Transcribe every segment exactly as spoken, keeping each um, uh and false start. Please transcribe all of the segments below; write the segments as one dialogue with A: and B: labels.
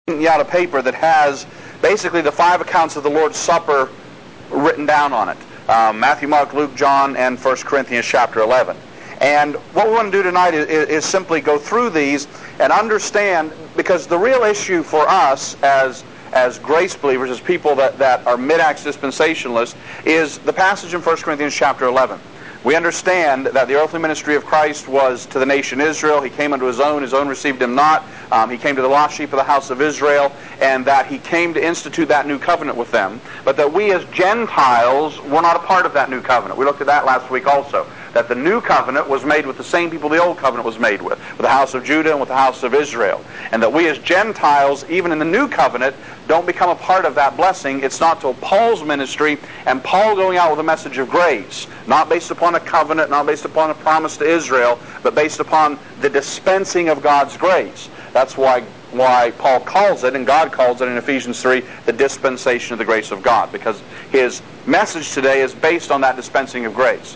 A: out a paper that has basically the five accounts of the Lord's Supper written down on it. Um, Matthew, Mark, Luke, John, and First Corinthians chapter eleven. And what we want to do tonight is, is simply go through these and understand, because the real issue for us as as grace believers, as people that, that are mid-Acts dispensationalists, is the passage in First Corinthians chapter eleven. We understand that the earthly ministry of Christ was to the nation Israel. He came unto his own, his own received him not. Um, he came to the lost sheep of the house of Israel, and that he came to institute that new covenant with them. But that we as Gentiles were not a part of that new covenant. We looked at that last week also. That the new covenant was made with the same people the old covenant was made with, with the house of Judah and with the house of Israel. And that we as Gentiles, even in the new covenant, don't become a part of that blessing. It's not till Paul's ministry and Paul going out with a message of grace, not based upon a covenant, not based upon a promise to Israel, but based upon the dispensing of God's grace. That's why why Paul calls it, and God calls it in Ephesians three, the dispensation of the grace of God, because his message today is based on that dispensing of grace.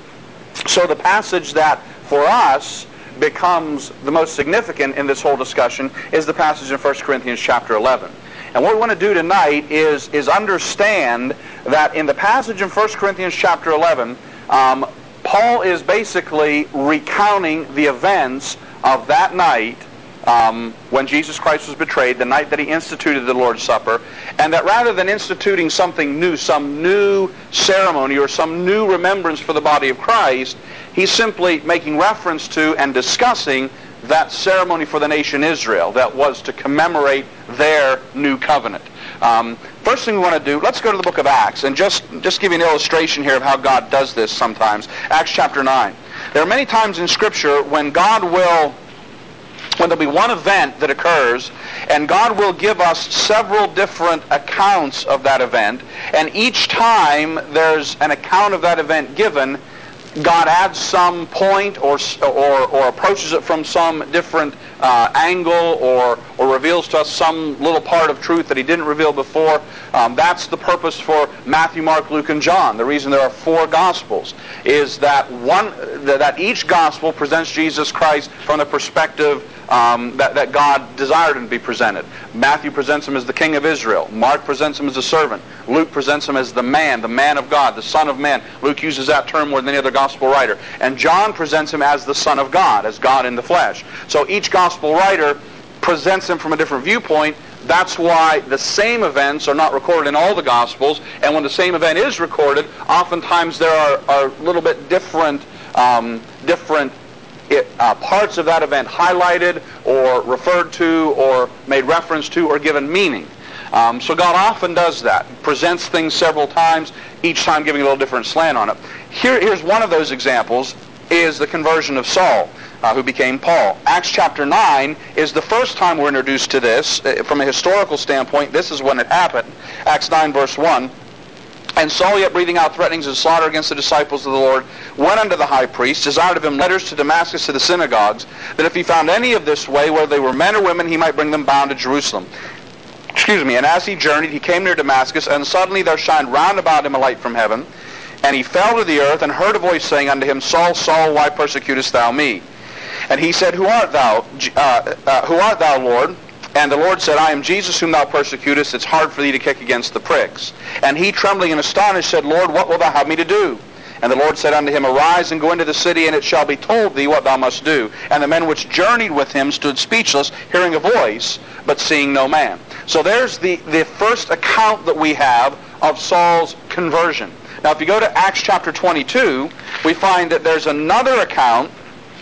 A: So the passage that, for us, becomes the most significant in this whole discussion is the passage in First Corinthians chapter eleven. And what we want to do tonight is, is understand that in the passage in First Corinthians chapter eleven, um, Paul is basically recounting the events of that night um, when Jesus Christ was betrayed, the night that he instituted the Lord's Supper, and that rather than instituting something new, some new ceremony or some new remembrance for the body of Christ, he's simply making reference to and discussing that ceremony for the nation Israel that was to commemorate their new covenant. Um, first thing we want to do, let's go to the book of Acts and just, just give you an illustration here of how God does this sometimes. Acts chapter nine. There are many times in Scripture when God will, when there'll be one event that occurs, and God will give us several different accounts of that event, and each time there's an account of that event given, God adds some point or or, or approaches it from some different uh, angle or, or reveals to us some little part of truth that he didn't reveal before. Um, that's the purpose for Matthew, Mark, Luke, and John. The reason there are four Gospels is that one that each Gospel presents Jesus Christ from the perspective Um, that, that God desired him to be presented. Matthew presents him as the King of Israel. Mark presents him as a servant. Luke presents him as the man, the man of God, the Son of Man. Luke uses that term more than any other Gospel writer. And John presents him as the Son of God, as God in the flesh. So each Gospel writer presents him from a different viewpoint. That's why the same events are not recorded in all the Gospels. And when the same event is recorded, oftentimes there are, are a little bit different, um, different It, uh, parts of that event highlighted or referred to or made reference to or given meaning. Um, so God often does that. Presents things several times, each time giving a little different slant on it. Here, here's one of those examples, is the conversion of Saul, uh, who became Paul. Acts chapter nine is the first time we're introduced to this. Uh, from a historical standpoint, this is when it happened. Acts nine verse one. And Saul, yet breathing out threatenings and slaughter against the disciples of the Lord, went unto the high priest, desired of him letters to Damascus to the synagogues, that if he found any of this way, whether they were men or women, he might bring them bound to Jerusalem. Excuse me. And as he journeyed, he came near Damascus, and suddenly there shined round about him a light from heaven. And he fell to the earth, and heard a voice saying unto him, Saul, Saul, why persecutest thou me? And he said, Who art thou? Uh, uh, who art thou, Lord? And the Lord said, I am Jesus whom thou persecutest. It's hard for thee to kick against the pricks. And he, trembling and astonished, said, Lord, what wilt thou have me to do? And the Lord said unto him, Arise and go into the city, and it shall be told thee what thou must do. And the men which journeyed with him stood speechless, hearing a voice, but seeing no man. So there's the, the first account that we have of Saul's conversion. Now if you go to Acts chapter twenty-two, we find that there's another account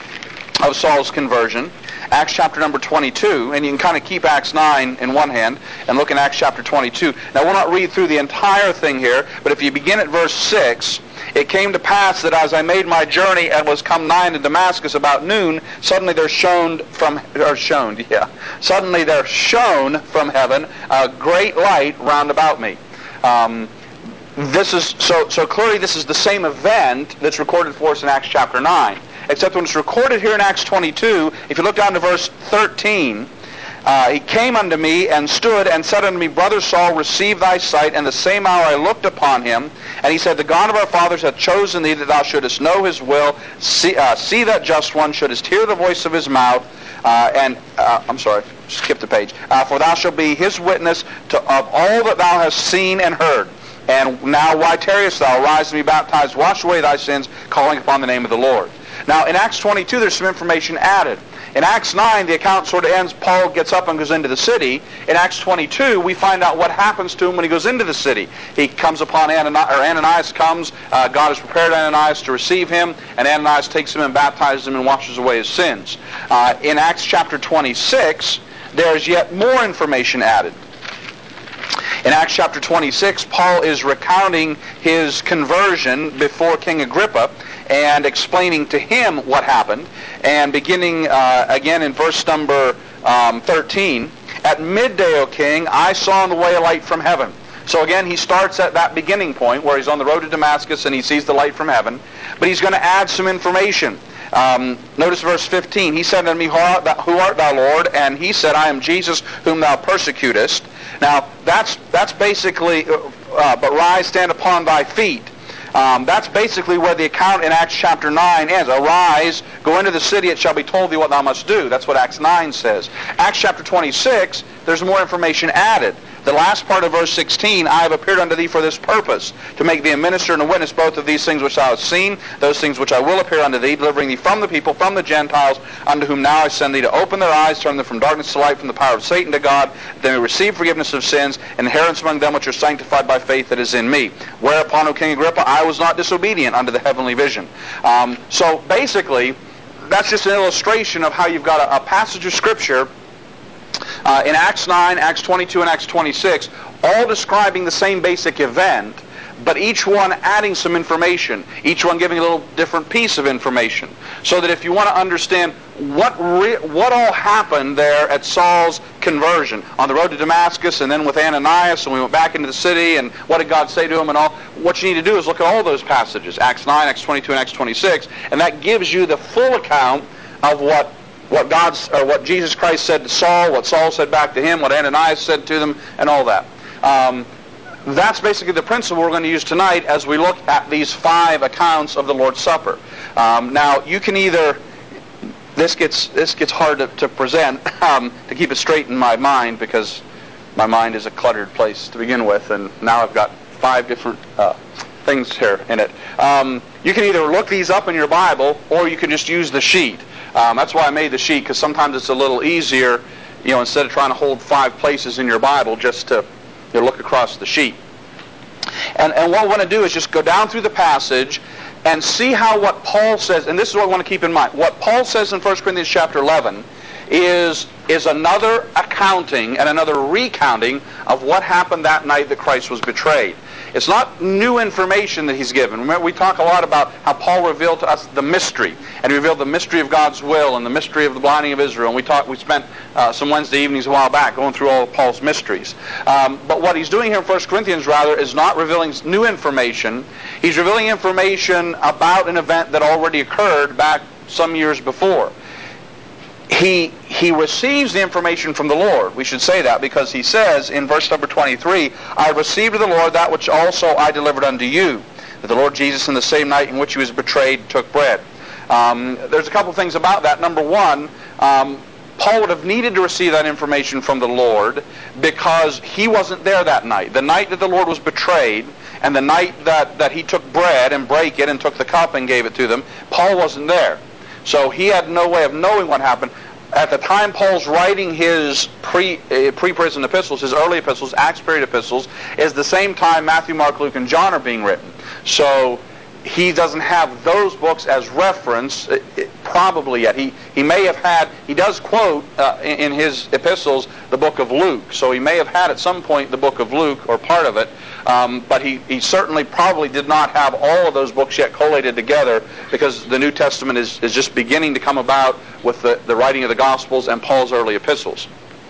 A: of Saul's conversion. Acts chapter number twenty-two, and you can kind of keep Acts nine in one hand and look in Acts chapter twenty-two. Now we'll not read through the entire thing here, but if you begin at verse six, it came to pass that as I made my journey and was come nigh to Damascus about noon, suddenly there shone from, or shone, yeah, suddenly there shone from heaven a great light round about me. Um, this is so so clearly this is the same event that's recorded for us in Acts chapter nine. Except when it's recorded here in Acts twenty-two, if you look down to verse thirteen, uh, he came unto me and stood and said unto me, Brother Saul, receive thy sight. And the same hour I looked upon him, and he said, The God of our fathers hath chosen thee that thou shouldest know his will, see, uh, see that just one, shouldest hear the voice of his mouth, uh, and, uh, I'm sorry, skip the page. Uh, for thou shalt be his witness to, of all that thou hast seen and heard. And now why tarriest thou? Arise and be baptized, wash away thy sins, calling upon the name of the Lord. Now in Acts twenty-two, there's some information added. In Acts nine, the account sort of ends. Paul gets up and goes into the city. In Acts twenty-two, we find out what happens to him when he goes into the city. He comes upon Ananias, or Ananias comes. Uh, God has prepared Ananias to receive him, and Ananias takes him and baptizes him and washes away his sins. Uh, in Acts chapter twenty-six, there's yet more information added. In Acts chapter twenty-six, Paul is recounting his conversion before King Agrippa and explaining to him what happened. And beginning uh, again in verse number um, thirteen, at midday, O king, I saw in the way a light from heaven. So again, he starts at that beginning point where he's on the road to Damascus and he sees the light from heaven. But he's going to add some information. Um, notice verse fifteen. He said unto me, Who art, thou, who art thou, Lord? And he said, I am Jesus whom thou persecutest. Now, that's that's basically, uh, but rise, stand upon thy feet. Um, that's basically where the account in Acts chapter nine ends. Arise, go into the city, it shall be told thee what thou must do. That's what Acts nine says. Acts chapter twenty-six, there's more information added. The last part of verse sixteen, I have appeared unto thee for this purpose, to make thee a minister and a witness both of these things which thou hast seen, those things which I will appear unto thee, delivering thee from the people, from the Gentiles, unto whom now I send thee, to open their eyes, turn them from darkness to light, from the power of Satan to God, that they may receive forgiveness of sins, and inheritance among them which are sanctified by faith that is in me. Whereupon, O King Agrippa, I was not disobedient unto the heavenly vision. Um, so basically, that's just an illustration of how you've got a, a passage of Scripture Uh, in Acts nine, Acts twenty-two, and Acts twenty-six, all describing the same basic event, but each one adding some information, each one giving a little different piece of information, so that if you want to understand what re- what all happened there at Saul's conversion, on the road to Damascus, and then with Ananias, and we went back into the city, and what did God say to him and all, what you need to do is look at all those passages, Acts nine, Acts twenty-two, and Acts twenty-six, and that gives you the full account of what What God's, or what Jesus Christ said to Saul, what Saul said back to him, what Ananias said to them, and all that. Um, that's basically the principle we're going to use tonight as we look at these five accounts of the Lord's Supper. Um, now, you can either, this gets this gets hard to, to present, um, to keep it straight in my mind, because my mind is a cluttered place to begin with, and now I've got five different uh, things here in it. Um, you can either look these up in your Bible, or you can just use the sheet. Um, that's why I made the sheet, because sometimes it's a little easier, you know, instead of trying to hold five places in your Bible, just to you know, look across the sheet. And, and what I want to do is just go down through the passage and see how what Paul says, and this is what I want to keep in mind. What Paul says in First Corinthians chapter eleven is, is another accounting and another recounting of what happened that night that Christ was betrayed. It's not new information that he's given. Remember, we talk a lot about how Paul revealed to us the mystery, and he revealed the mystery of God's will and the mystery of the blinding of Israel. And we talked, we spent uh, some Wednesday evenings a while back going through all of Paul's mysteries. Um, but what he's doing here in First Corinthians, rather, is not revealing new information. He's revealing information about an event that already occurred back some years before. He he receives the information from the Lord. We should say that, because he says in verse number twenty-three, I received of the Lord that which also I delivered unto you, that the Lord Jesus in the same night in which he was betrayed took bread. Um, there's a couple things about that. Number one, um, Paul would have needed to receive that information from the Lord because he wasn't there that night. The night that the Lord was betrayed, and the night that, that he took bread and brake it and took the cup and gave it to them, Paul wasn't there. So he had no way of knowing what happened. At the time Paul's writing his pre, uh, pre-prison epistles, his early epistles, Acts period epistles, is the same time Matthew, Mark, Luke, and John are being written. So he doesn't have those books as reference, it, it, probably yet. He he may have had, he does quote uh, in, in his epistles the book of Luke, so he may have had at some point the book of Luke, or part of it, um, but he, he certainly probably did not have all of those books yet collated together, because the New Testament is, is just beginning to come about with the, the writing of the Gospels and Paul's early epistles.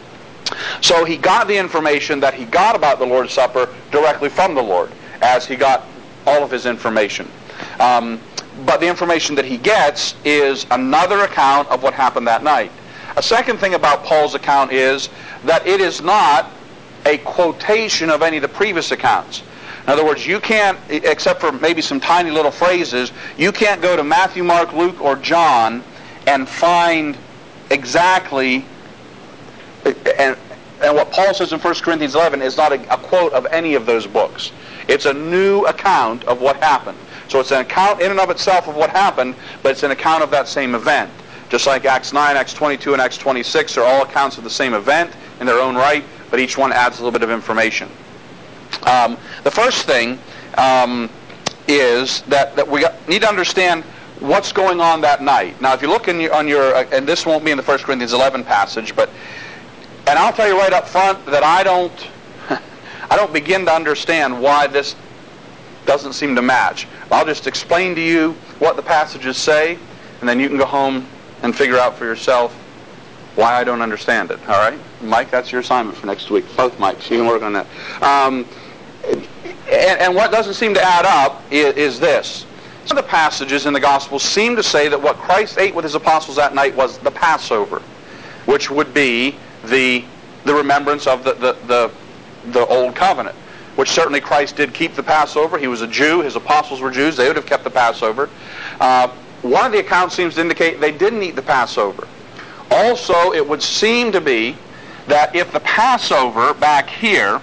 A: So he got the information that he got about the Lord's Supper directly from the Lord, as he got all of his information. Um, but the information that he gets is another account of what happened that night. A second thing about Paul's account is that it is not a quotation of any of the previous accounts. In other words, you can't, except for maybe some tiny little phrases, you can't go to Matthew, Mark, Luke, or John and find exactly and and what Paul says in First Corinthians eleven is not a, a quote of any of those books. It's a new account of what happened. So it's an account in and of itself of what happened, but it's an account of that same event. Just like Acts nine, Acts twenty-two, and Acts twenty-six are all accounts of the same event in their own right, but each one adds a little bit of information. Um, the first thing um, is that, that we need to understand what's going on that night. Now, if you look in your, on your, uh, and this won't be in the First Corinthians eleven passage, but, and I'll tell you right up front that I don't, I don't begin to understand why this doesn't seem to match. I'll just explain to you what the passages say, and then you can go home and figure out for yourself why I don't understand it. All right? Mike, that's your assignment for next week. Both Mikes. You can work on that. Um, and, and what doesn't seem to add up is, is this. Some of the passages in the Gospels seem to say that what Christ ate with his apostles that night was the Passover, which would be the the remembrance of the, the, the, the Old Covenant, which certainly Christ did keep the Passover. He was a Jew. His apostles were Jews. They would have kept the Passover. Uh, one of the accounts seems to indicate they didn't eat the Passover. Also, it would seem to be that if the Passover back here,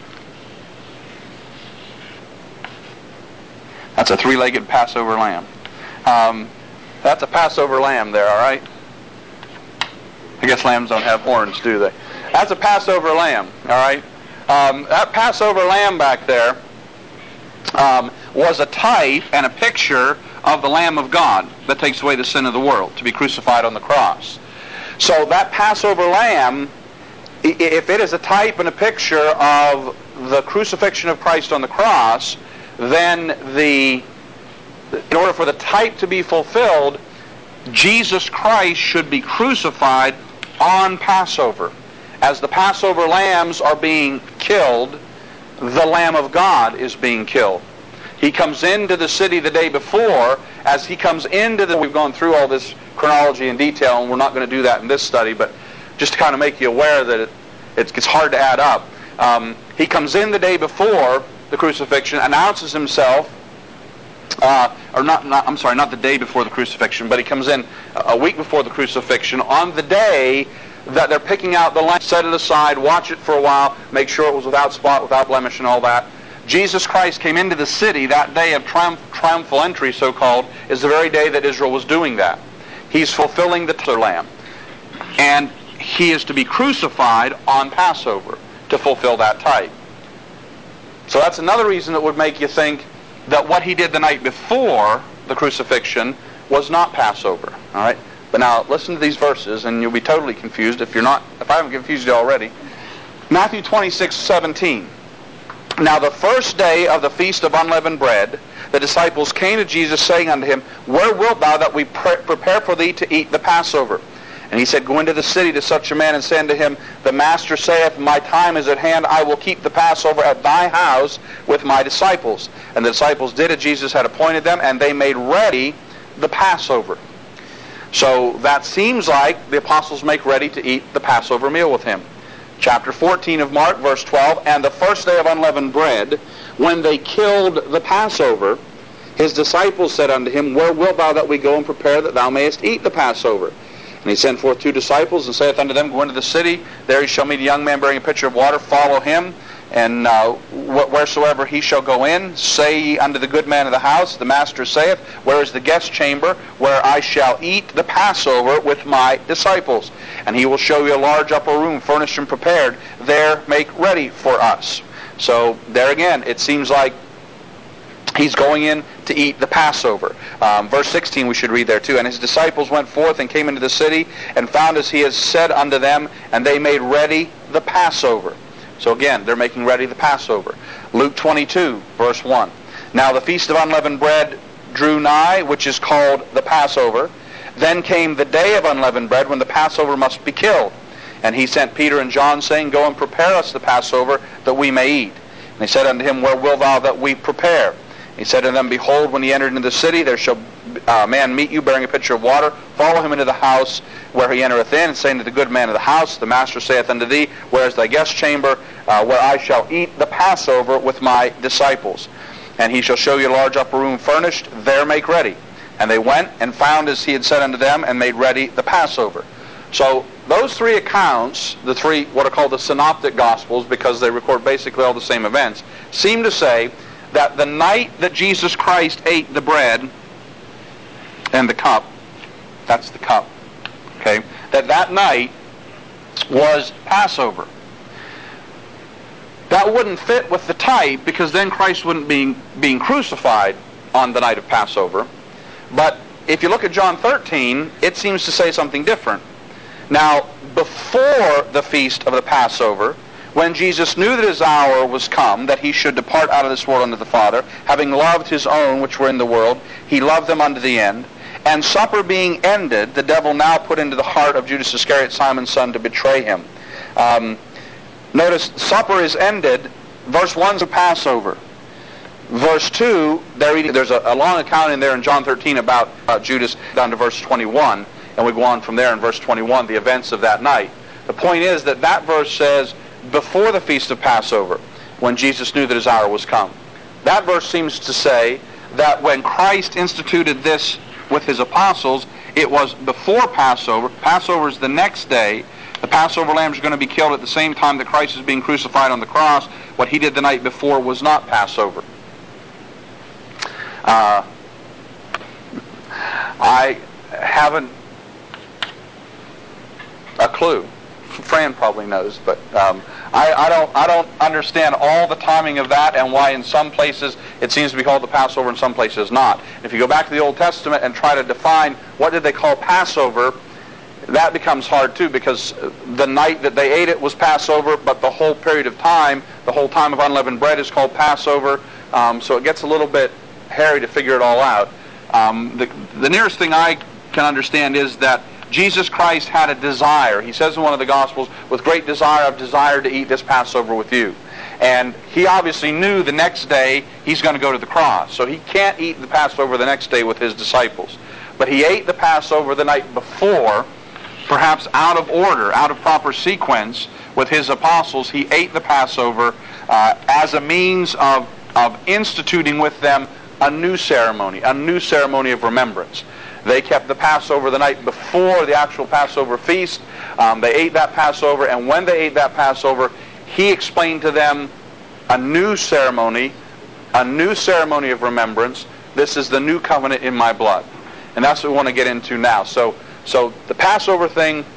A: that's a three-legged Passover lamb. Um, that's a Passover lamb there, all right? I guess lambs don't have horns, do they? That's a Passover lamb, all right? Um, that Passover lamb back there um, was a type and a picture of the Lamb of God that takes away the sin of the world, to be crucified on the cross. So that Passover lamb, if it is a type and a picture of the crucifixion of Christ on the cross, then the in order for the type to be fulfilled, Jesus Christ should be crucified on Passover. As the Passover lambs are being killed, the Lamb of God is being killed. He comes into the city the day before. As he comes into the... We've gone through all this chronology in detail, and we're not going to do that in this study, but just to kind of make you aware that it, it's hard to add up. Um, he comes in the day before the crucifixion, announces himself, uh, or not, not, I'm sorry, not the day before the crucifixion, but he comes in a week before the crucifixion on the day that they're picking out the lamb, set it aside, watch it for a while, make sure it was without spot, without blemish and all that. Jesus Christ came into the city that day of triumph, triumphal entry, so-called, is the very day that Israel was doing that. He's fulfilling the lamb. And he is to be crucified on Passover to fulfill that type. So that's another reason that would make you think that what he did the night before the crucifixion was not Passover. All right? But now listen to these verses, and you'll be totally confused if you're not. If I haven't confused you already. Matthew twenty-six seventeen. Now the first day of the feast of unleavened bread, the disciples came to Jesus, saying unto him, Where wilt thou that we pre- prepare for thee to eat the Passover? And he said, Go into the city to such a man, and say unto him, The Master saith, My time is at hand, I will keep the Passover at thy house with my disciples. And the disciples did as Jesus had appointed them, and they made ready the Passover. So that seems like the apostles make ready to eat the Passover meal with him. Chapter fourteen of Mark, verse twelve, And the first day of unleavened bread, when they killed the Passover, his disciples said unto him, Where wilt thou that we go and prepare that thou mayest eat the Passover? And he sent forth two disciples, and saith unto them, Go into the city, there he shall meet a young man bearing a pitcher of water, follow him, and uh, wheresoever he shall go in, say ye unto the good man of the house, The Master saith, Where is the guest chamber, where I shall eat the Passover with my disciples? And he will show you a large upper room, furnished and prepared. There make ready for us. So there again, it seems like he's going in to eat the Passover. Um, verse sixteen we should read there too. And his disciples went forth and came into the city, and found as he has said unto them, and they made ready the Passover. So again, they're making ready the Passover. Luke twenty-two, verse one. Now the feast of unleavened bread drew nigh, which is called the Passover. Then came the day of unleavened bread, when the Passover must be killed. And he sent Peter and John, saying, Go and prepare us the Passover, that we may eat. And he said unto him, Where wilt thou that we prepare? He said unto them, Behold, when ye enter into the city, there shall a man meet you, bearing a pitcher of water. Follow him into the house where he entereth in, and saying to the good man of the house, The Master saith unto thee, Where is thy guest chamber, uh, where I shall eat the Passover with my disciples? And he shall show you a large upper room furnished, there make ready. And they went and found as he had said unto them, and made ready the Passover. So those three accounts, the three what are called the synoptic gospels, because they record basically all the same events, seem to say that the night that Jesus Christ ate the bread and the cup, that's the cup, okay, that that night was Passover. That wouldn't fit with the type, because then Christ wouldn't be being crucified on the night of Passover. But if you look at John thirteen, it seems to say something different. Now, before the feast of the Passover, when Jesus knew that his hour was come, that he should depart out of this world unto the Father, having loved his own which were in the world, he loved them unto the end. And supper being ended, the devil now put into the heart of Judas Iscariot, Simon's son, to betray him. Um, notice, supper is ended. Verse one is a Passover. Verse two, they're eating, there's a, a long account in there in John thirteen about uh, Judas, down to verse twenty-one. And we go on from there in verse twenty-one, the events of that night. The point is that that verse says, before the feast of Passover, when Jesus knew that his hour was come. That verse seems to say that when Christ instituted this with his apostles, it was before Passover. Passover is the next day. The Passover lamb is going to be killed at the same time that Christ is being crucified on the cross. What he did the night before was not Passover. Uh, I haven't a clue. Fran probably knows, but um, I, I don't. I don't understand all the timing of that, and why in some places it seems to be called the Passover, in some places not. If you go back to the Old Testament and try to define what did they call Passover, that becomes hard too, because the night that they ate it was Passover, but the whole period of time, the whole time of unleavened bread, is called Passover. Um, so it gets a little bit hairy to figure it all out. Um, the, the nearest thing I can understand is that Jesus Christ had a desire. He says in one of the Gospels, with great desire, I've desired to eat this Passover with you. And he obviously knew the next day he's going to go to the cross. So he can't eat the Passover the next day with his disciples. But he ate the Passover the night before, perhaps out of order, out of proper sequence, with his apostles. He ate the Passover uh, as a means of, of instituting with them a new ceremony, a new ceremony of remembrance. They kept the Passover the night before the actual Passover feast. Um, they ate that Passover, and when they ate that Passover, he explained to them a new ceremony, a new ceremony of remembrance. This is the new covenant in my blood. And that's what we want to get into now. So, so the Passover thing,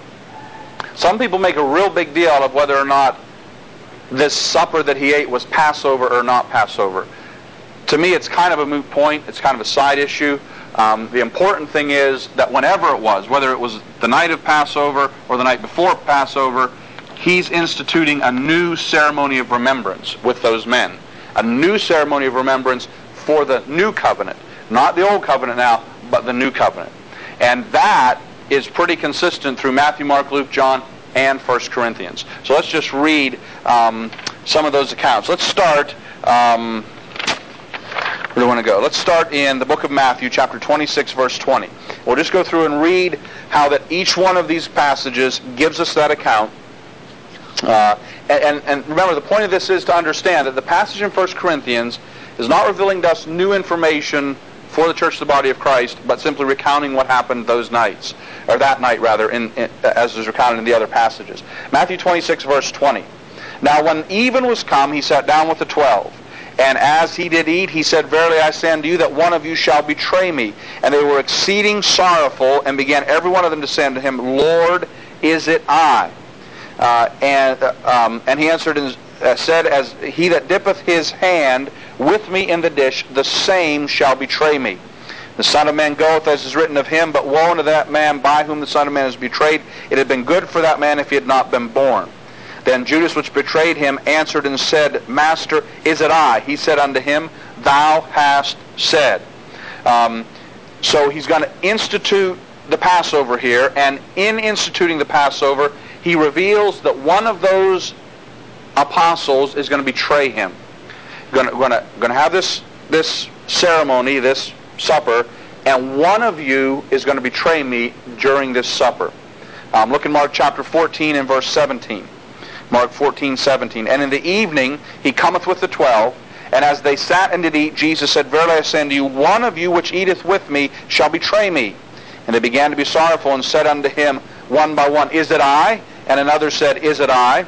A: some people make a real big deal of whether or not this supper that he ate was Passover or not Passover. To me, it's kind of a moot point. It's kind of a side issue. Um, the important thing is that whenever it was, whether it was the night of Passover or the night before Passover, he's instituting a new ceremony of remembrance with those men. A new ceremony of remembrance for the new covenant. Not the old covenant now, but the new covenant. And that is pretty consistent through Matthew, Mark, Luke, John, and First Corinthians. So let's just read um, some of those accounts. Let's start... Um, Where do we want to go? Let's start in the book of Matthew, chapter twenty-six, verse twenty. We'll just go through and read how that each one of these passages gives us that account. Uh, and, and remember, the point of this is to understand that the passage in First Corinthians is not revealing to us new information for the church of the body of Christ, but simply recounting what happened those nights, or that night rather, in, in, as is recounted in the other passages. Matthew twenty-six, verse twenty. Now when even was come, he sat down with the twelve. And as he did eat, he said, Verily I say unto you, that one of you shall betray me. And they were exceeding sorrowful, and began every one of them to say unto him, Lord, is it I? Uh, and uh, um, and he answered and uh, said, As he that dippeth his hand with me in the dish, the same shall betray me. The Son of Man goeth, as is written of him, but woe unto that man by whom the Son of Man is betrayed. It had been good for that man if he had not been born. Then Judas, which betrayed him, answered and said, Master, is it I? He said unto him, Thou hast said. Um, so he's going to institute the Passover here, and in instituting the Passover, he reveals that one of those apostles is going to betray him. Going to, going to, going to have this, this ceremony, this supper, and one of you is going to betray me during this supper. Um, look in Mark chapter fourteen and verse seventeen. Mark fourteen, seventeen. And in the evening he cometh with the twelve, and as they sat and did eat, Jesus said, Verily I say unto you, one of you which eateth with me shall betray me. And they began to be sorrowful, and said unto him, one by one, Is it I? And another said, Is it I?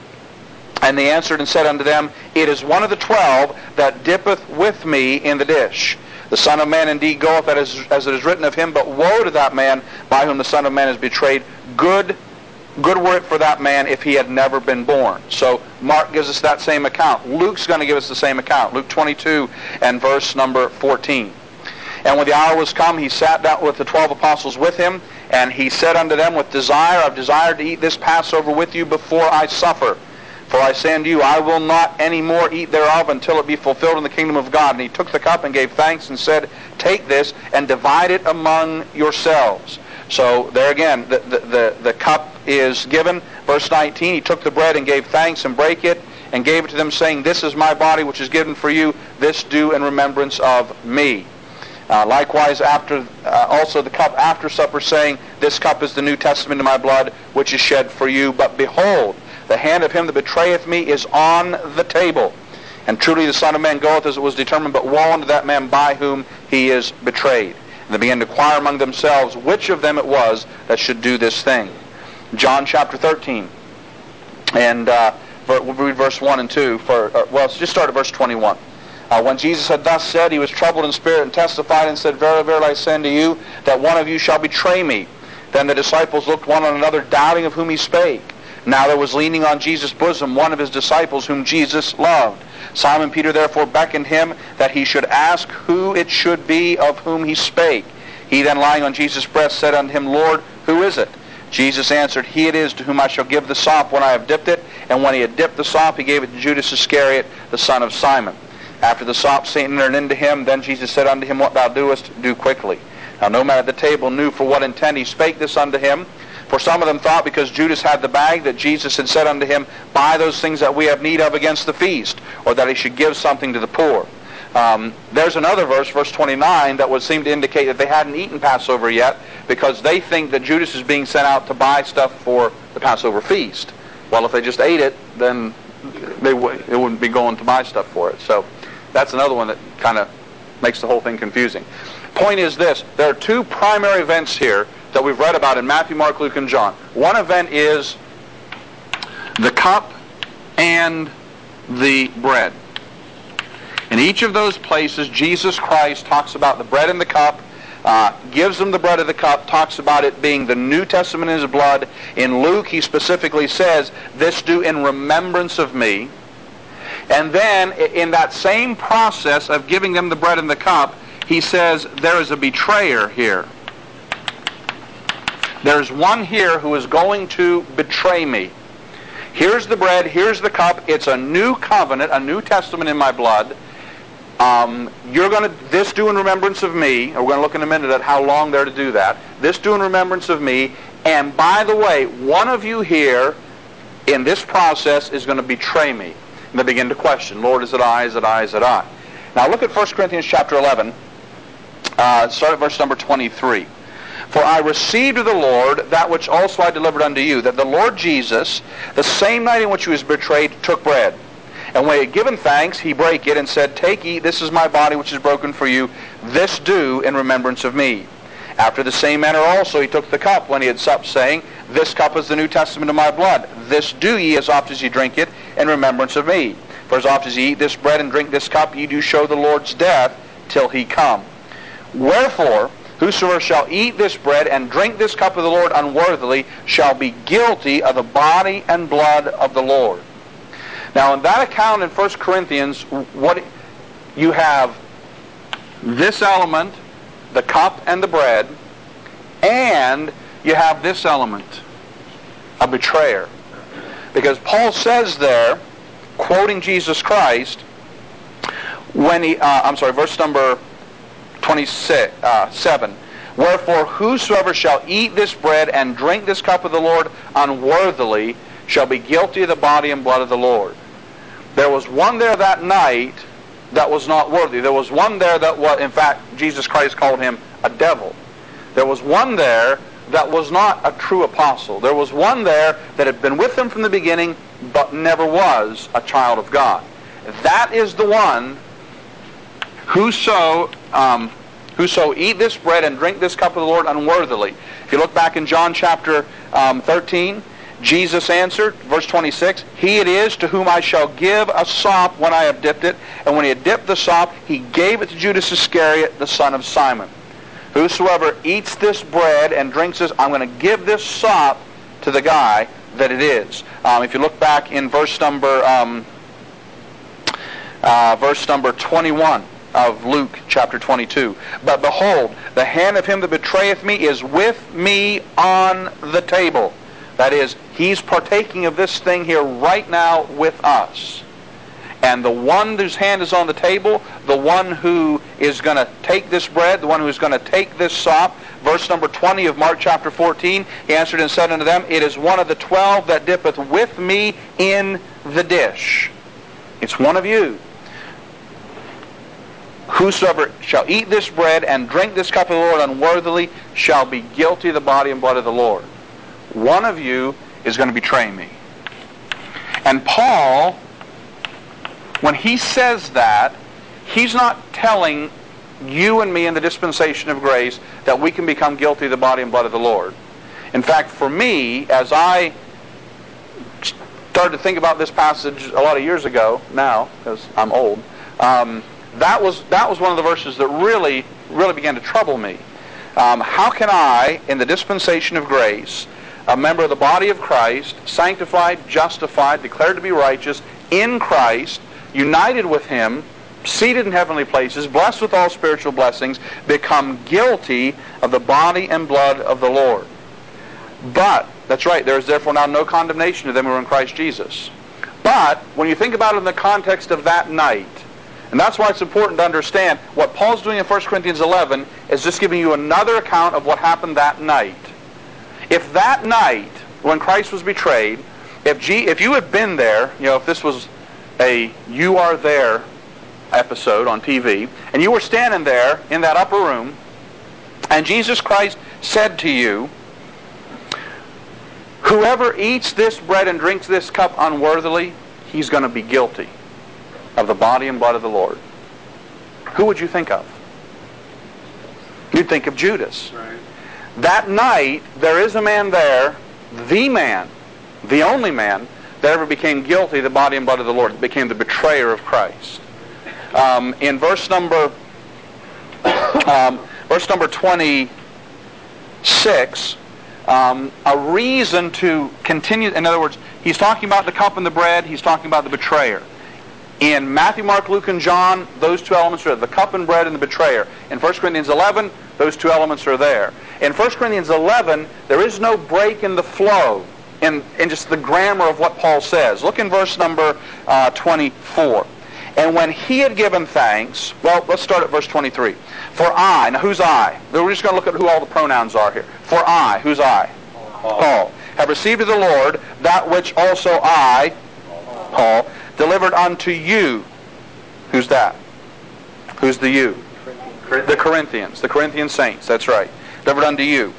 A: And they answered and said unto them, It is one of the twelve that dippeth with me in the dish. The Son of Man indeed goeth as, as it is written of him, but woe to that man by whom the Son of Man is betrayed. Good, good were it for that man if he had never been born. So Mark gives us that same account. Luke's going to give us the same account. Luke twenty-two and verse number fourteen. And when the hour was come, he sat down with the twelve apostles with him, and he said unto them, With desire, I've desired to eat this Passover with you before I suffer. For I say unto you, I will not any more eat thereof until it be fulfilled in the kingdom of God. And he took the cup and gave thanks and said, Take this and divide it among yourselves. So there again, the, the, the, the cup is given. Verse nineteen, he took the bread and gave thanks and brake it and gave it to them, saying, This is my body which is given for you. This do in remembrance of me. Uh, likewise, after uh, also the cup after supper, saying, This cup is the New Testament in my blood, which is shed for you. But behold, the hand of him that betrayeth me is on the table. And truly the Son of Man goeth as it was determined, but woe unto that man by whom he is betrayed. And they began to inquire among themselves which of them it was that should do this thing. John chapter thirteen. And uh, we'll read verse one and two. For, uh, well, let's just start at verse twenty-one. Uh, when Jesus had thus said, he was troubled in spirit and testified and said, Verily, verily, I say unto you, that one of you shall betray me. Then the disciples looked one on another, doubting of whom he spake. Now there was leaning on Jesus' bosom one of his disciples whom Jesus loved. Simon Peter therefore beckoned him that he should ask who it should be of whom he spake. He then lying on Jesus' breast said unto him, Lord, who is it? Jesus answered, He it is to whom I shall give the sop when I have dipped it. And when he had dipped the sop, he gave it to Judas Iscariot, the son of Simon. After the sop Satan entered into him, then Jesus said unto him, What thou doest, do quickly. Now no man at the table knew for what intent he spake this unto him. For some of them thought, because Judas had the bag, that Jesus had said unto him, Buy those things that we have need of against the feast, or that he should give something to the poor. Um, there's another verse, verse twenty-nine, that would seem to indicate that they hadn't eaten Passover yet, because they think that Judas is being sent out to buy stuff for the Passover feast. Well, if they just ate it, then they, w- they wouldn't be going to buy stuff for it. So that's another one that kind of makes the whole thing confusing. Point is this, there are two primary events here that we've read about in Matthew, Mark, Luke, and John. One event is the cup and the bread. In each of those places, Jesus Christ talks about the bread and the cup, uh, gives them the bread of the cup, talks about it being the New Testament in his blood. In Luke, he specifically says, This do in remembrance of me. And then, in that same process of giving them the bread and the cup, he says, there is a betrayer here. There's one here who is going to betray me. Here's the bread, here's the cup. It's a new covenant, a new testament in my blood. Um, you're going to, this do in remembrance of me. We're going to look in a minute at how long they're to do that. This do in remembrance of me. And by the way, one of you here in this process is going to betray me. And they begin to question, Lord, is it I, is it I, is it I? Now look at First Corinthians chapter eleven. Uh, start at verse number twenty-three. For I received of the Lord that which also I delivered unto you, that the Lord Jesus, the same night in which he was betrayed, took bread. And when he had given thanks, he brake it, and said, Take, eat, this is my body which is broken for you. This do in remembrance of me. After the same manner also he took the cup when he had supped, saying, This cup is the New Testament of my blood. This do ye as oft as ye drink it in remembrance of me. For as oft as ye eat this bread and drink this cup, ye do show the Lord's death till he come. Wherefore, whosoever shall eat this bread and drink this cup of the Lord unworthily shall be guilty of the body and blood of the Lord. Now, in that account in First Corinthians, what you have this element, the cup and the bread, and you have this element, a betrayer. Because Paul says there, quoting Jesus Christ, when he, uh, I'm sorry, verse number twenty-six, uh, seven. Wherefore, whosoever shall eat this bread and drink this cup of the Lord unworthily shall be guilty of the body and blood of the Lord. There was one there that night that was not worthy. There was one there that was, in fact, Jesus Christ called him a devil. There was one there that was not a true apostle. There was one there that had been with him from the beginning, but never was a child of God. That is the one whoso, um, Whoso eat this bread and drink this cup of the Lord unworthily. If you look back in John chapter um, thirteen, Jesus answered, verse twenty-six, He it is to whom I shall give a sop when I have dipped it. And when he had dipped the sop, he gave it to Judas Iscariot, the son of Simon. Whosoever eats this bread and drinks this, I'm going to give this sop to the guy that it is. Um, if you look back in verse number um, uh, verse number twenty-one of Luke chapter twenty-two. But behold, the hand of him that betrayeth me is with me on the table. That is, he's partaking of this thing here right now with us. And the one whose hand is on the table, the one who is going to take this bread, the one who is going to take this sop, verse number twenty of Mark chapter fourteen, he answered and said unto them, It is one of the twelve that dippeth with me in the dish. It's one of you. Whosoever shall eat this bread and drink this cup of the Lord unworthily shall be guilty of the body and blood of the Lord. One of you is going to betray me. And Paul, when he says that, he's not telling you and me in the dispensation of grace that we can become guilty of the body and blood of the Lord. In fact, for me, as I started to think about this passage a lot of years ago, now, because I'm old, um, that was that was one of the verses that really, really began to trouble me. Um, how can I, in the dispensation of grace, a member of the body of Christ, sanctified, justified, declared to be righteous in Christ, united with Him, seated in heavenly places, blessed with all spiritual blessings, become guilty of the body and blood of the Lord? But, that's right, there is therefore now no condemnation to them who are in Christ Jesus. But, when you think about it in the context of that night, and that's why it's important to understand what Paul's doing in First Corinthians eleven is just giving you another account of what happened that night. If that night, when Christ was betrayed, if G, if you had been there, you know, if this was a You Are There episode on T V, and you were standing there in that upper room, and Jesus Christ said to you, Whoever eats this bread and drinks this cup unworthily, he's going to be guilty of the body and blood of the Lord. Who would you think of? You'd think of Judas.
B: Right.
A: That night, there is a man there, the man, the only man, that ever became guilty of the body and blood of the Lord, that became the betrayer of Christ. Um, in verse number, um, verse number twenty-six, um, a reason to continue, in other words, he's talking about the cup and the bread, he's talking about the betrayer. In Matthew, Mark, Luke, and John, those two elements are there, the cup and bread and the betrayer. In First Corinthians eleven, those two elements are there. In First Corinthians eleven, there is no break in the flow, in, in just the grammar of what Paul says. Look in verse number uh, twenty-four. And when he had given thanks, well, let's start at verse twenty-three. For I, now who's I? We're just going to look at who all the pronouns are here. For I, who's I? Paul. Paul. Have received of the Lord that which also I, Paul, delivered unto you. Who's that? Who's the you?
B: Corinthians.
A: The Corinthians. The Corinthian saints. That's right. Delivered unto you.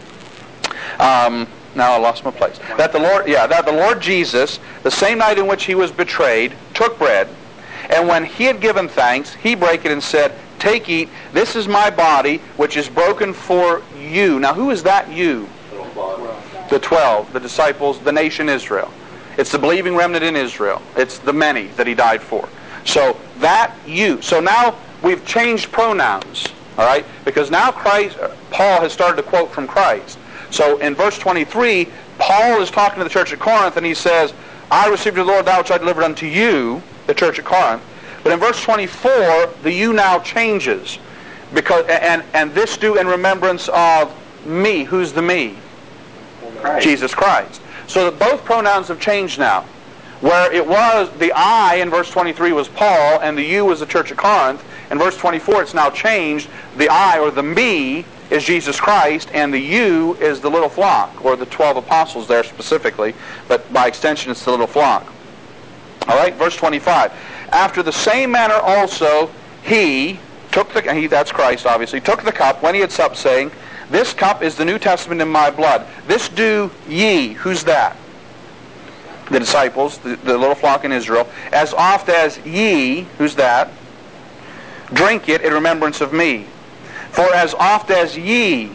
A: Um, now I lost my place. That the Lord, yeah, that the Lord Jesus, the same night in which he was betrayed, took bread, and when he had given thanks, he brake it and said, Take, eat. This is my body, which is broken for you. Now, who is that you? The twelve, the disciples, the nation Israel. It's the believing remnant in Israel. It's the many that he died for. So that you. So now we've changed pronouns, all right? Because now Christ, Paul has started to quote from Christ. So in verse twenty-three, Paul is talking to the church at Corinth, and he says, I received of the Lord that which I delivered unto you, the church at Corinth. But in verse twenty-four, the you now changes. Because and, and this do in remembrance of me. Who's the me?
B: Christ.
A: Jesus Christ. So that both pronouns have changed now. Where it was, the I in verse twenty-three was Paul, and the you was the church at Corinth. In verse twenty-four, it's now changed. The I, or the me, is Jesus Christ, and the you is the little flock, or the twelve apostles there specifically, but by extension it's the little flock. All right, verse twenty-five. After the same manner also he took the, he, that's Christ obviously, took the cup when he had supped, saying, This cup is the New Testament in my blood. This do ye. Who's that? The disciples, the, the little flock in Israel. As oft as ye, who's that? Drink it in remembrance of me. For as oft as ye,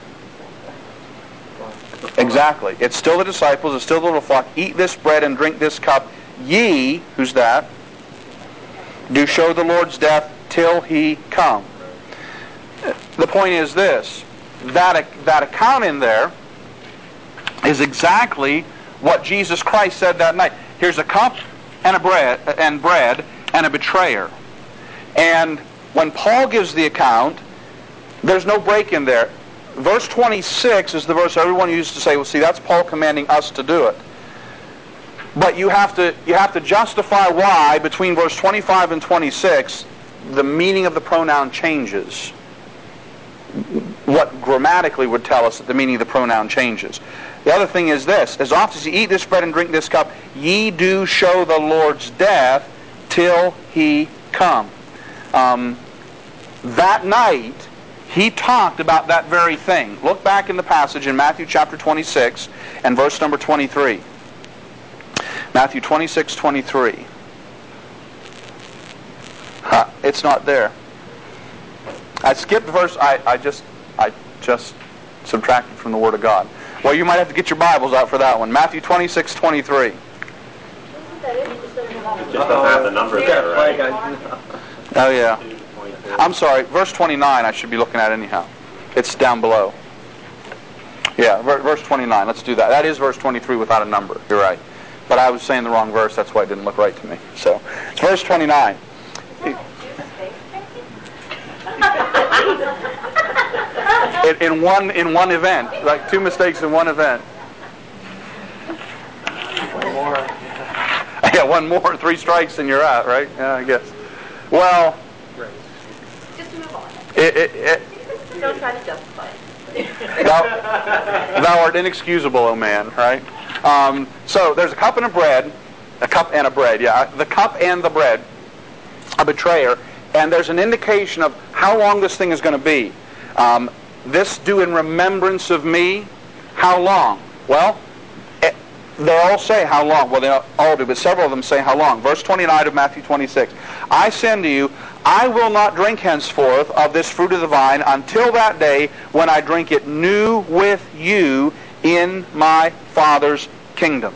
A: exactly, it's still the disciples, it's still the little flock, eat this bread and drink this cup, ye, who's that? Do show the Lord's death till He come. The point is this, that, that account in there is exactly what Jesus Christ said that night. Here's a cup and a bread and bread and a betrayer. And when Paul gives the account, there's no break in there. Verse twenty-six is the verse everyone used to say, well, see, that's Paul commanding us to do it. But you have to you have to justify why between verse twenty-five and twenty-six the meaning of the pronoun changes. What grammatically would tell us that the meaning of the pronoun changes. The other thing is this, as often as you eat this bread and drink this cup, ye do show the Lord's death till He come. Um, that night, He talked about that very thing. Look back in the passage in Matthew chapter twenty-six and verse number twenty-three. Matthew twenty-six, twenty-three. Huh, it's not there. I skipped verse. I, I just I just subtracted from the Word of God. Well, you might have to get your Bibles out for that one. Matthew twenty-six, twenty-three.
B: Just don't have the number there, right?
A: Oh yeah. I'm sorry. Verse twenty-nine. I should be looking at anyhow. It's down below. Yeah, verse twenty-nine. Let's do that. That is verse twenty-three without a number. You're right. But I was saying the wrong verse. That's why it didn't look right to me. So it's verse twenty-nine. In, in one in one event, like two mistakes in one event.
B: One more.
A: Yeah, one more, three strikes and you're out, right? Yeah, I guess. Well,
C: just move on.
A: It, it, it,
C: Don't try to justify it.
A: thou, thou art inexcusable, O man, right? Um, so there's a cup and a bread, a cup and a bread, yeah, the cup and the bread, a betrayer, and there's an indication of how long this thing is going to be. Um, this do in remembrance of me. How long? Well, it, they all say how long. Well, they all do, but several of them say how long. Verse twenty-nine of Matthew twenty-six. I say unto you, I will not drink henceforth of this fruit of the vine until that day when I drink it new with you in my Father's kingdom.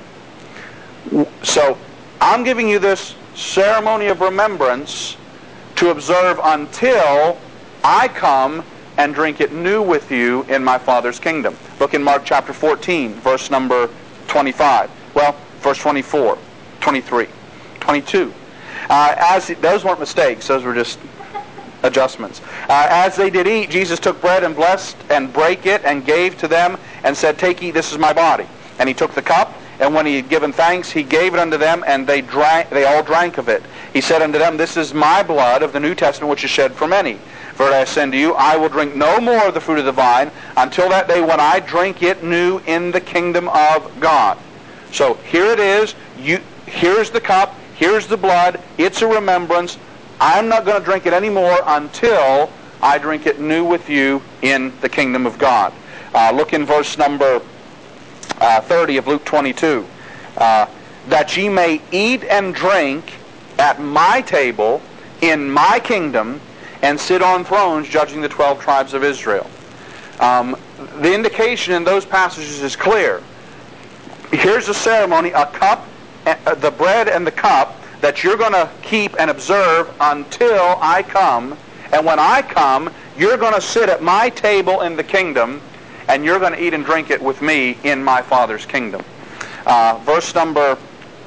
A: So, I'm giving you this ceremony of remembrance to observe until I come and drink it new with you in my Father's kingdom. Look in Mark chapter fourteen, verse number twenty-five. Well, verse twenty-four, twenty-three, twenty-two. Uh, as it, those weren't mistakes; those were just adjustments. Uh, as they did eat, Jesus took bread and blessed and brake it and gave to them and said, "Take, eat. This is my body." And He took the cup, and when He had given thanks, He gave it unto them, and they drank. They all drank of it. He said unto them, "This is my blood of the New Testament, which is shed for many. For I say unto you, I will drink no more of the fruit of the vine until that day when I drink it new in the kingdom of God." So here it is. You, here's the cup. Here's the blood. It's a remembrance. I'm not going to drink it anymore until I drink it new with you in the kingdom of God. Uh, look in verse number uh, thirty of Luke twenty-two. Uh, that ye may eat and drink at my table in my kingdom, and sit on thrones judging the twelve tribes of Israel. Um, the indication in those passages is clear. Here's a ceremony, a cup, uh, the bread and the cup, that you're going to keep and observe until I come. And when I come, you're going to sit at my table in the kingdom, and you're going to eat and drink it with me in my Father's kingdom. Uh, verse number,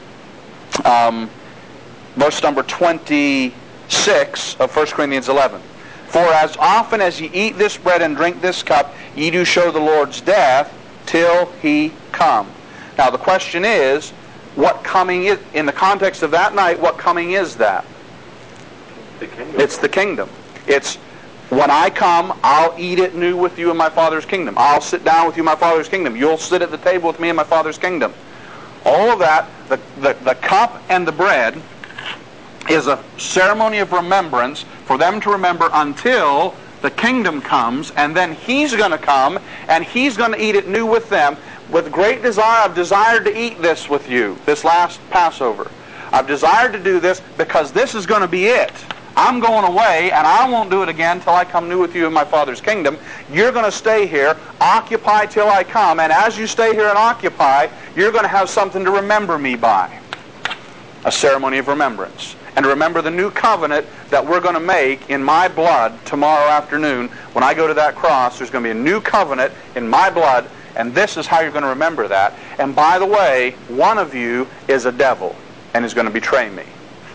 A: um, verse number twenty-six of First Corinthians eleven. For as often as ye eat this bread and drink this cup, ye do show the Lord's death till He come. Now the question is, what coming is, in the context of that night, what coming is that?
B: The kingdom.
A: It's the kingdom. It's when I come, I'll eat it new with you in my Father's kingdom. I'll sit down with you in my Father's kingdom. You'll sit at the table with me in my Father's kingdom. All of that, the, the, the cup and the bread, is a ceremony of remembrance for them to remember until the kingdom comes, and then He's going to come, and He's going to eat it new with them. With great desire, I've desired to eat this with you, this last Passover. I've desired to do this because this is going to be it. I'm going away, and I won't do it again till I come new with you in my Father's kingdom. You're going to stay here, occupy till I come, and as you stay here and occupy, you're going to have something to remember me by. A ceremony of remembrance. And remember the new covenant that we're going to make in my blood tomorrow afternoon. When I go to that cross, there's going to be a new covenant in my blood, and this is how you're going to remember that. And by the way, one of you is a devil and is going to betray me.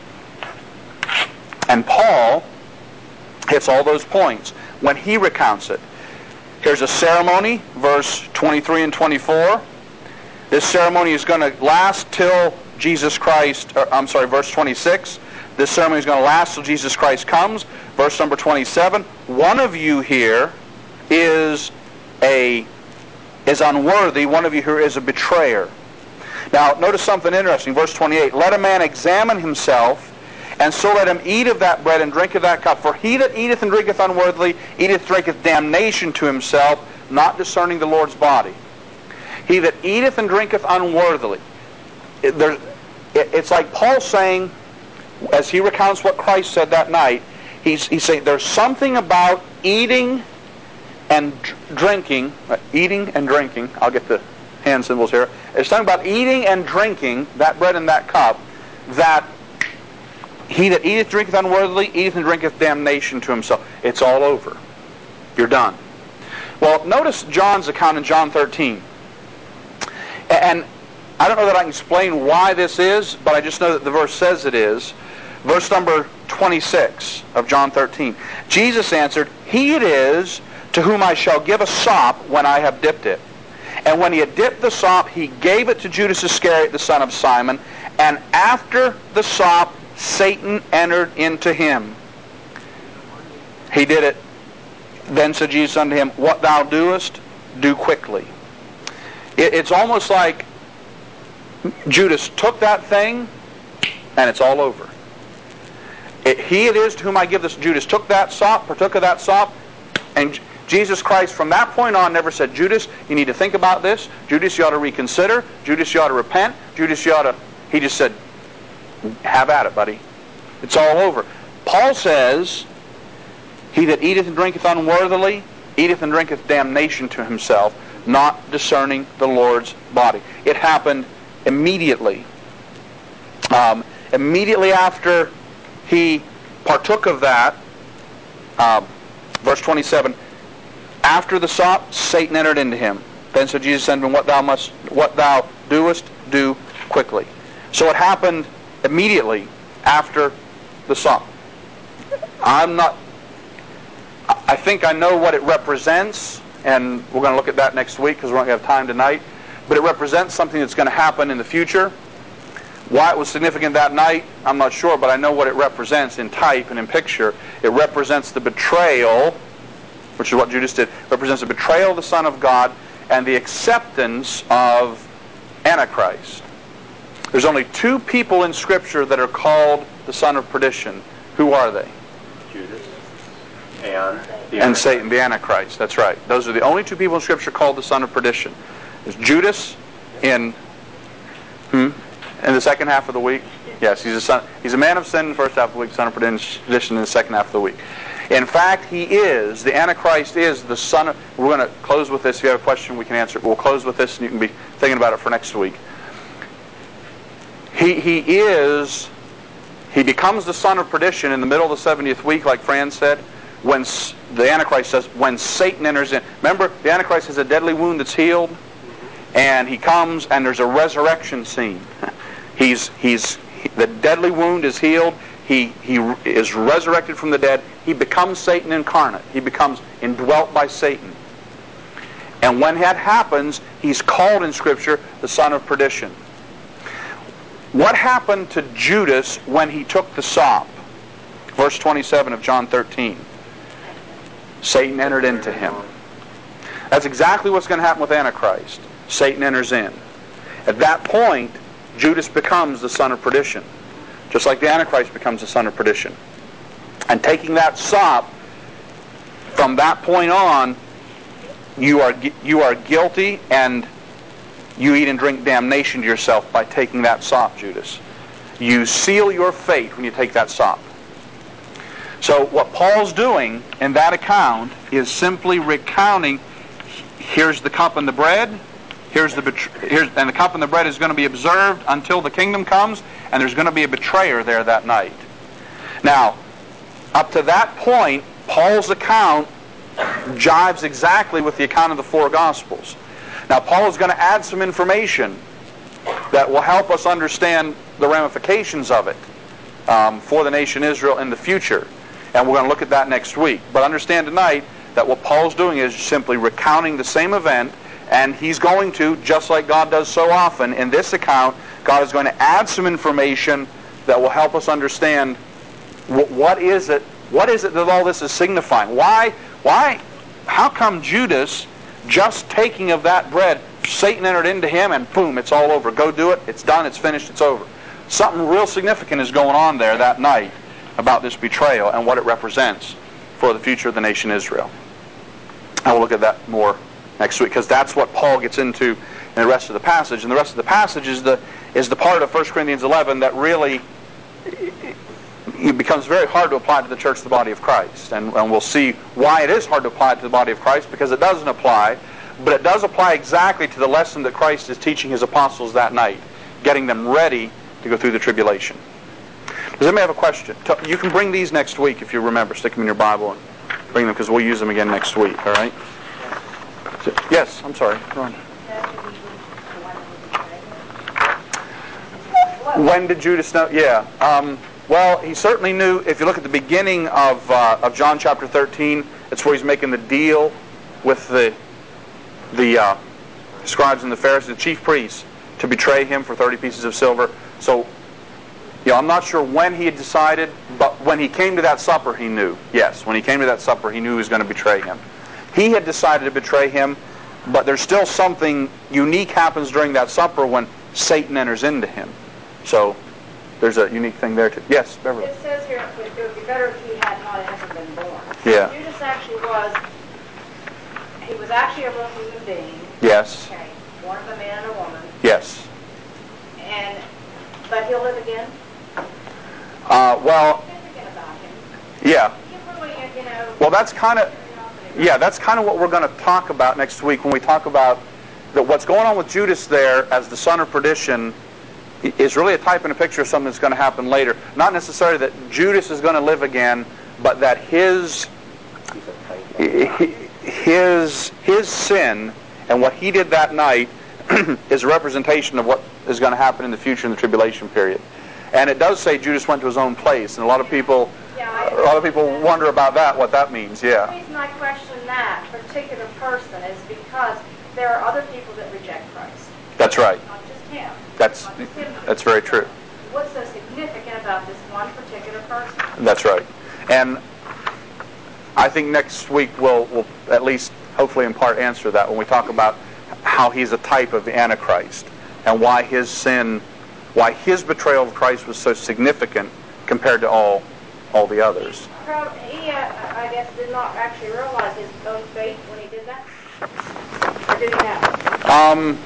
A: And Paul hits all those points when he recounts it. Here's a ceremony, verse twenty-three and twenty-four. This ceremony is going to last till Jesus Christ, or, I'm sorry, verse twenty-six. This ceremony is going to last till Jesus Christ comes. Verse number twenty-seven. One of you here is a is unworthy. One of you here is a betrayer. Now, notice something interesting. Verse twenty-eight. Let a man examine himself, and so let him eat of that bread and drink of that cup. For he that eateth and drinketh unworthily, eateth, drinketh damnation to himself, not discerning the Lord's body. He that eateth and drinketh unworthily. It, there, it, it's like Paul saying, as he recounts what Christ said that night, he's, he's saying there's something about eating and drinking, uh, eating and drinking, I'll get the hand symbols here. There's something about eating and drinking that bread and that cup, that he that eateth, drinketh unworthily, eateth and drinketh damnation to himself. It's all over. You're done. Well, notice John's account in John thirteen. And I don't know that I can explain why this is, but I just know that the verse says it is. Verse number twenty-six of John thirteen. Jesus answered, He it is to whom I shall give a sop when I have dipped it. And when he had dipped the sop, he gave it to Judas Iscariot, the son of Simon. And after the sop, Satan entered into him. He did it. Then said Jesus unto him, What thou doest, do quickly. It, it's almost like Judas took that thing, and it's all over. It, he it is to whom I give this. Judas took that sop, partook of that sop, and Jesus Christ from that point on never said, Judas, you need to think about this. Judas, you ought to reconsider. Judas, you ought to repent. Judas, you ought to... He just said, have at it, buddy. It's all over. Paul says, He that eateth and drinketh unworthily, eateth and drinketh damnation to himself, not discerning the Lord's body. It happened immediately. Um, immediately after he partook of that, um, verse twenty-seven, after the sop, Satan entered into him. Then said Jesus unto him, What thou must, what thou doest, do quickly. So it happened immediately after the sop. I'm not... I think I know what it represents, and we're going to look at that next week because we don't have time tonight. But it represents something that's going to happen in the future. Why it was significant that night, I'm not sure, but I know what it represents in type and in picture. It represents the betrayal, which is what Judas did. It represents the betrayal of the Son of God and the acceptance of Antichrist. There's only two people in Scripture that are called the son of perdition. Who are they?
B: Judas and the
A: And Satan, the Antichrist. That's right. Those are the only two people in Scripture called the son of perdition. There's Judas in hmm, in the second half of the week. Yes, he's a son. He's a man of sin in the first half of the week, son of perdition in the second half of the week. In fact, he is, the Antichrist is the son of... We're going to close with this. If you have a question, we can answer it. We'll close with this, and you can be thinking about it for next week. He he is, he becomes the son of perdition in the middle of the seventieth week, like Fran said, when the Antichrist says, when Satan enters in. Remember, the Antichrist has a deadly wound that's healed, and he comes, and there's a resurrection scene. He's he's he, the deadly wound is healed. He he is resurrected from the dead. He becomes Satan incarnate. He becomes indwelt by Satan. And when that happens, he's called in Scripture the son of perdition. What happened to Judas when he took the sop? Verse twenty-seven of John thirteen. Satan entered into him. That's exactly what's going to happen with Antichrist. Satan enters in. At that point, Judas becomes the son of perdition. Just like the Antichrist becomes the son of perdition. And taking that sop, from that point on, you are you are guilty, and you eat and drink damnation to yourself by taking that sop, Judas. You seal your fate when you take that sop. So what Paul's doing in that account is simply recounting, here's the cup and the bread, here's the betr- here's, and the cup and the bread is going to be observed until the kingdom comes, and there's going to be a betrayer there that night. Now, up to that point, Paul's account jives exactly with the account of the four Gospels. Now, Paul is going to add some information that will help us understand the ramifications of it um, for the nation Israel in the future. And we're going to look at that next week. But understand tonight that what Paul's doing is simply recounting the same event, and he's going to, just like God does so often, in this account, God is going to add some information that will help us understand what, what is it, what is it that all this is signifying. Why, why, how come Judas, just taking of that bread, Satan entered into him and boom, it's all over. Go do it, it's done, it's finished, it's over. Something real significant is going on there that night about this betrayal and what it represents for the future of the nation Israel. And we'll look at that more next week, because that's what Paul gets into in the rest of the passage. And the rest of the passage is the is the part of First Corinthians eleven that really it becomes very hard to apply to the church, the body of Christ. And, and we'll see why it is hard to apply to the body of Christ, because it doesn't apply, but it does apply exactly to the lesson that Christ is teaching his apostles that night, getting them ready to go through the tribulation. Does anybody have a question? You can bring these next week if you remember. Stick them in your Bible and bring them, because we'll use them again next week. All right? So, yes, I'm sorry. Ron. When did Judas know? Yeah. Um, well, he certainly knew. If you look at the beginning of uh, of John chapter thirteen, it's where he's making the deal with the the uh, scribes and the Pharisees, the chief priests, to betray him for thirty pieces of silver. So, you know, I'm not sure when he had decided, but when he came to that supper, he knew. Yes, when he came to that supper, he knew he was going to betray him. He had decided to betray him, but there's still something unique happens during that supper when Satan enters into him. So, there's a unique thing there too. Yes, Beverly.
C: It says here it would be better if he had not ever been born.
A: Yeah.
C: Judas actually was, he was actually a real human being.
A: Yes.
C: Okay, born of a man and a woman.
A: Yes.
C: And, but he'll live again?
A: Uh, well,
C: Significant about him.
A: yeah.
C: You really, you know,
A: Well, that's kind of, yeah, that's kind of what we're going to talk about next week when we talk about that what's going on with Judas there as the son of perdition is really a type and a picture of something that's going to happen later. Not necessarily that Judas is going to live again, but that his his his sin and what he did that night is a representation of what is going to happen in the future in the tribulation period. And it does say Judas went to his own place, and a lot of people a lot of people wonder about that, what that means. Yeah.
C: The reason I question that particular person is because there are other people that reject Christ.
A: That's right.
C: Not just him.
A: That's
C: Not just him.
A: that's very true.
C: What's so significant about this one particular person?
A: That's right. And I think next week we'll, we'll at least hopefully in part answer that when we talk about how he's a type of the Antichrist and why his sin, why his betrayal of Christ was so significant compared to all all the others.
C: He, uh, I guess, did not actually realize his own fate when he did that? Or did he know?
A: Um,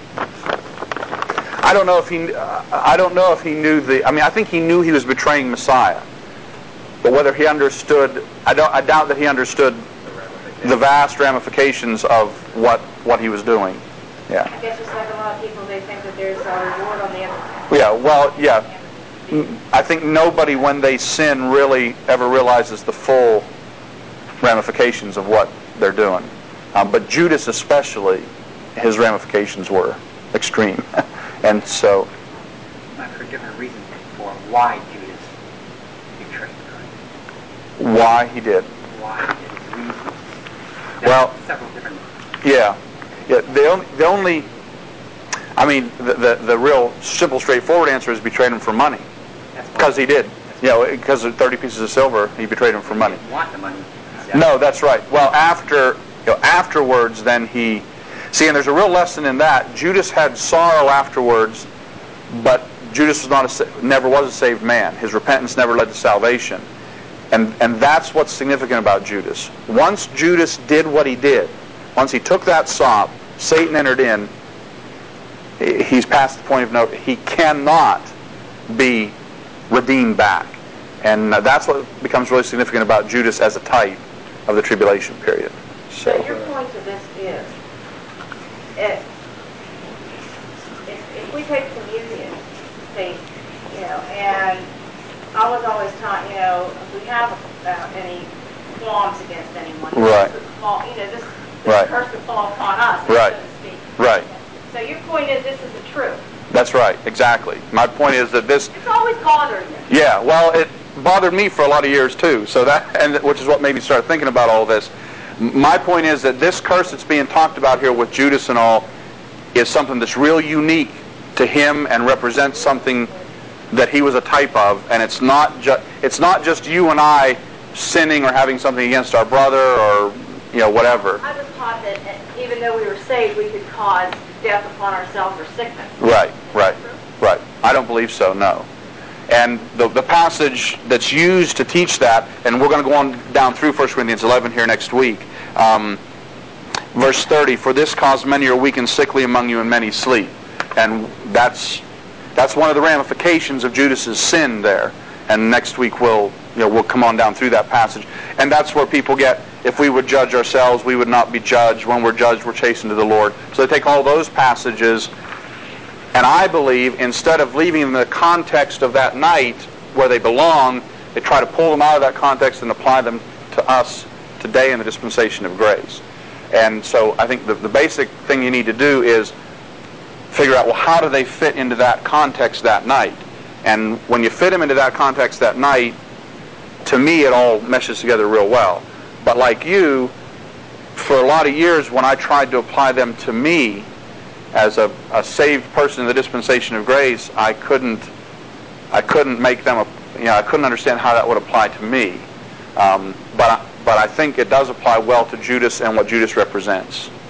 A: I don't know if he. Uh, I don't know if he knew the. I mean, I think he knew he was betraying Messiah, but whether he understood, I don't. I doubt that he understood the vast ramifications of what what he was doing. Yeah.
C: I guess just like a lot of people, they think that there's a reward on the other.
A: Yeah. Well, yeah. I think nobody, when they sin, really ever realizes the full ramifications of what they're doing. Um, but Judas especially, his ramifications were extreme. And so...
D: I've heard different reasons for why Judas betrayed Christ.
A: Why he did.
D: Why his reasons. There
A: Well,
D: are several different...
A: Yeah. Yeah. The only... The only I mean, the, the, the real simple, straightforward answer is betrayed him for money. Because he did. You know, because of thirty pieces of silver, he betrayed him for money.
D: He didn't want the money.
A: No, that's right. Well, after, you know, afterwards, then he... See, and there's a real lesson in that. Judas had sorrow afterwards, but Judas was not a, never was a saved man. His repentance never led to salvation. And, and that's what's significant about Judas. Once Judas did what he did, once he took that sop, Satan entered in, he's past the point of no... He cannot be redeemed back. And uh, that's what becomes really significant about Judas as a type of the tribulation period.
C: So, so your point to this is, if, if, if we take communion, say, you know, and I was always taught, you know, if we have uh, any qualms against anyone,
A: right.
C: this would fall, you know, this, this
A: right.
C: curse would fall upon us,
A: right.
C: so to speak.
A: Right.
C: So your point is this is the truth.
A: That's right, exactly. My point is that this...
C: It's always bothered you.
A: Yeah, well, it bothered me for a lot of years too, so that, and which is what made me start thinking about all this. My point is that this curse that's being talked about here with Judas and all is something that's real unique to him and represents something that he was a type of, and it's not just it's not just you and I sinning or having something against our brother or you know whatever.
C: I was taught that even though we were saved, we could cause death upon ourselves or sickness.
A: Right, right, right. I don't believe so, no. And the, the passage that's used to teach that, and we're going to go on down through First Corinthians eleven here next week, um, verse thirty, for this cause many are weak and sickly among you and many sleep. And that's that's one of the ramifications of Judas's sin there. And next week we'll you know we'll come on down through that passage. And that's where people get, if we would judge ourselves, we would not be judged. When we're judged, we're chastened to the Lord. So they take all those passages, and I believe instead of leaving them in the context of that night where they belong, they try to pull them out of that context and apply them to us today in the dispensation of grace. And so I think the, the basic thing you need to do is figure out, well, how do they fit into that context that night? And when you fit them into that context that night, to me it all meshes together real well. But like you, for a lot of years when I tried to apply them to me as a, a saved person in the dispensation of grace, I couldn't I couldn't make them, a, you know, I couldn't understand how that would apply to me. Um, but, I, but I think it does apply well to Judas and what Judas represents.